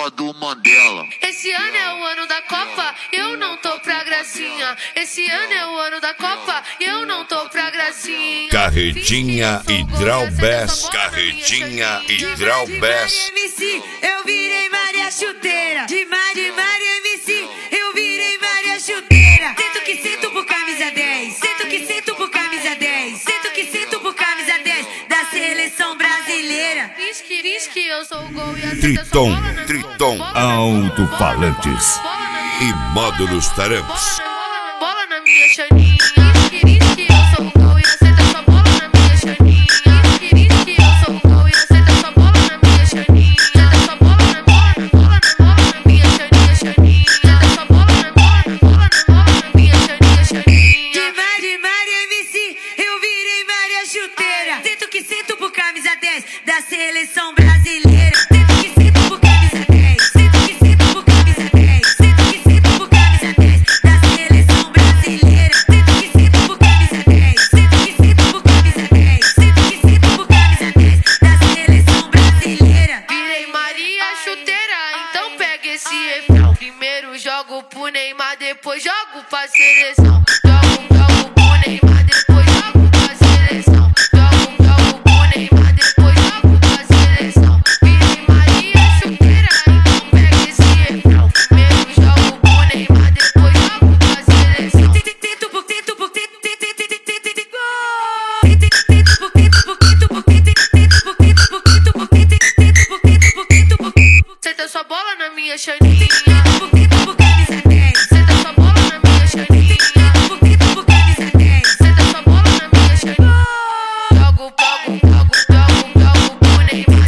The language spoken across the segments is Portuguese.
porra do Mandela. Esse ano é o ano da Copa, eu não tô pra gracinha. Esse ano é o ano da Copa, eu não tô pra gracinha. Carretinha Hidral-Bass, Carretinha Hidral-Bass. MC, eu virei Maria Chuteira. De Maria MC, eu virei Maria Chuteira. Sento que sento por camisa 10. Sento que sento por camisa 10. Sento que sento por camisa 10 da seleção brasileira. Diz que eu sou o gol e a Triton, alto-falantes e módulos taramps. Bola na minha chaninha. Diz que eu sou o gol e acerta sua bola na minha chaninha. Diz que eu sou o gol e acerta sua bola na minha chaninha. Acerta sua bola na minha chaninha. Acerta sua bola na minha chaninha. De Maria MC, eu virei Maria Chuteira. Sento que sento por camisa 10 da seleção brasileira. Sento que sento por camisa 10. Sento que sento por camisa 10. Sento que sento por camisa 10 da seleção brasileira. Sento que sento por camisa 10. Sento que sento por camisa 10. Sento que sento por camisa 10 da seleção brasileira. Virei Maria Chuteira, então pega esse refrão. Primeiro jogo pro Neymar, depois jogo pra seleção. Jogo pro Neymar, depois jogo pra seleção. Jogo pro Neymar, depois jogo pra seleção. Virei Maria Chuteira, então pega esse refrão. Primeiro jogo pro Neymar, depois jogo pra seleção. Senta sua bola na minha chaninha. Senta sua bola na minha chaninha. Senta sua bola na minha chaninha. Jogo pro Neymar.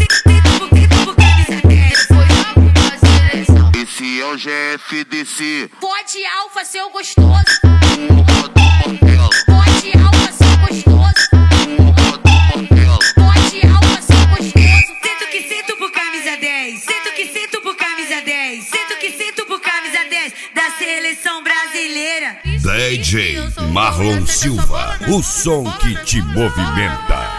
Depois jogo pra seleção. Esse é o GFDC. Pode alfa, seu gostoso. Porra do Mandela. Pode alfa, seu gostoso. Porra do Mandela. Pode alfa, seu gostoso. Sento que sento por camisa 10. Sento que sento por camisa 10. Sento que sento por camisa 10 da seleção brasileira. DJ Marlon Silva, o som que te movimenta.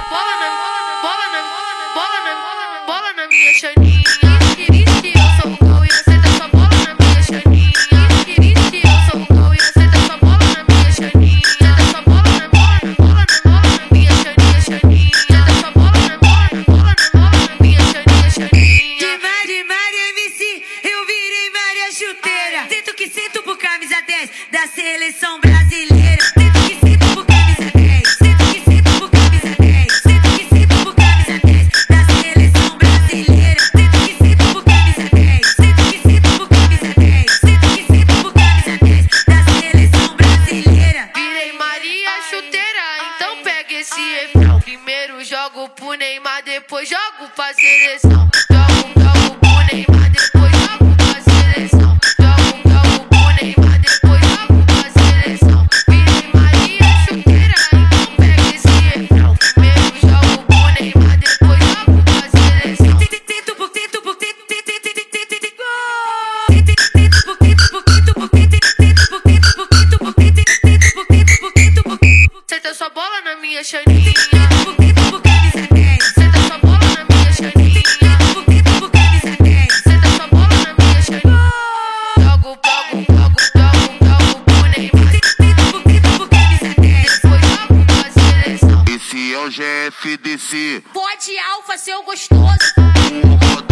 Bola na minha chaninha. Diz que eu sou o gol e acerta sua bola na minha chaninha. Diz que eu sou o gol e acerta sua bola na minha chaninha. Acerta sua bola na minha chaninha. Acerta sua bola na minha chaninha. De Maria MC, eu virei Maria Chuteira. Sento que sento por camisa 10 da seleção brasileira. Sento que sento por camisa 10. Sento que sento por camisa 10. Sento que sento por camisa 10 da seleção brasileira. Sento que sento por camisa 10. Sento que sento por camisa 10. Sento que sento por camisa 10 da seleção brasileira. Virei Maria Chuteira, então pega esse refrão. Primeiro jogo pro Neymar, depois jogo pra seleção. Jogo pro Neymar, depois jogo pra seleção. Jogo pro Neymar, depois jogo pra seleção. Virei Maria Chuteira, então pega esse refrão. Primeiro jogo pro Neymar, depois jogo pra seleção. Senta sua bola na minha chaninha. Senta sua bola na minha chaninha. Senta sua bola na minha chaninha. Jogo pro Neymar. Depois jogo pra seleção. Esse é o GFDC. Pode alfa, seu gostoso. Porra do